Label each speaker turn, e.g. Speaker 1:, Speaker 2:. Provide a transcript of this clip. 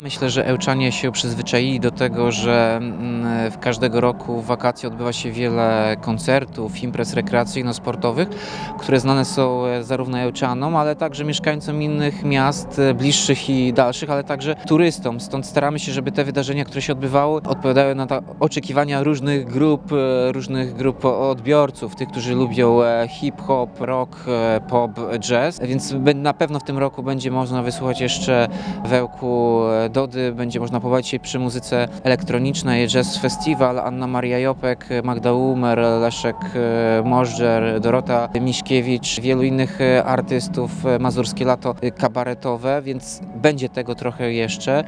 Speaker 1: Myślę, że Ełczanie się przyzwyczaili do tego, że w każdego roku w wakacje odbywa się wiele koncertów, imprez rekreacyjno-sportowych, które znane są zarówno Ełczanom, ale także mieszkańcom innych miast, bliższych i dalszych, ale także turystom. Stąd staramy się, żeby te wydarzenia, które się odbywały, odpowiadały na oczekiwania różnych grup odbiorców, tych, którzy lubią hip-hop, rock, pop, jazz. Więc na pewno w tym roku będzie można wysłuchać jeszcze w Ełku Dody, będzie można pobawić się przy muzyce elektronicznej, Jazz Festival, Anna Maria Jopek, Magda Umer, Leszek Możdżer, Dorota Miśkiewicz, wielu innych artystów, Mazurskie Lato kabaretowe, więc będzie tego trochę jeszcze.